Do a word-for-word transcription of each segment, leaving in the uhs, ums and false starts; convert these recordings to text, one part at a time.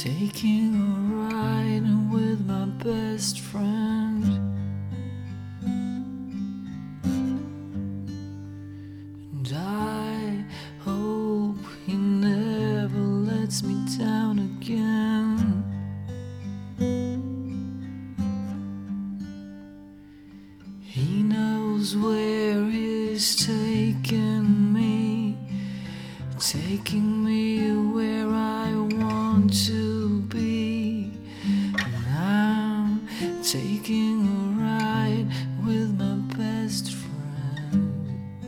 Taking a ride with my best friend, and I hope he never lets me down again. He knows where he's taking me, taking me where I want to be. And I'm taking a ride with my best friend.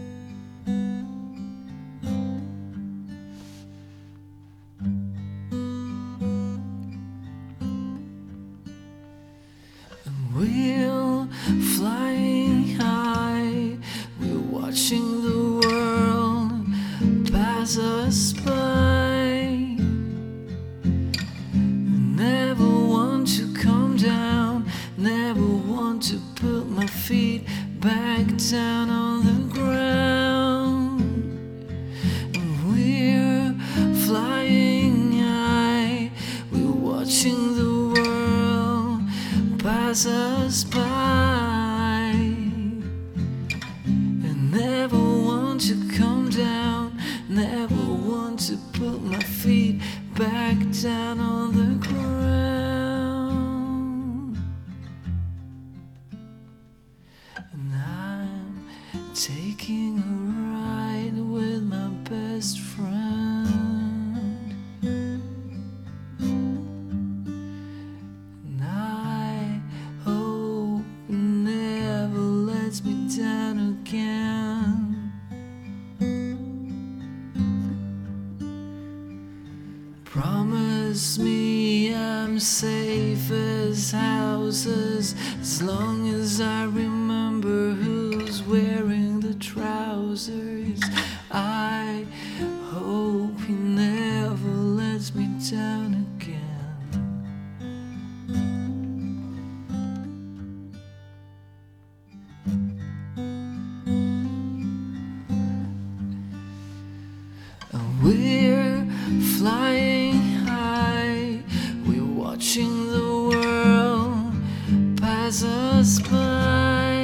And we're flying high, we're watching the world pass us by. Never want to come down, never want to put my feet back down on the ground. And we're flying high, we're watching the world pass us by. And never want to come down, never want to put my feet back down on the ground. And I'm taking a ride with my best friend, and I hope he never lets me down again. Promise me I'm safe as houses, as long as I remember who's wearing the trousers. I hope he never lets me down again. And we're flying high, we're watching the world pass us by.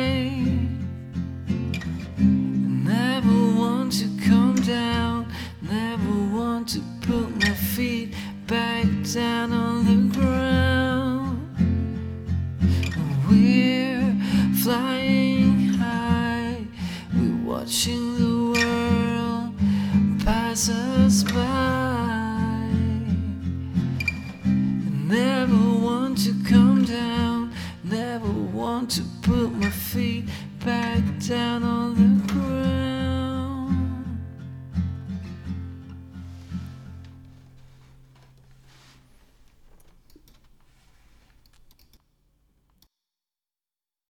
Never want to come down, never want to put my feet back down on the ground. And we're flying high, we're watching the world pass us by. Never want to come down, never want to put my feet back down on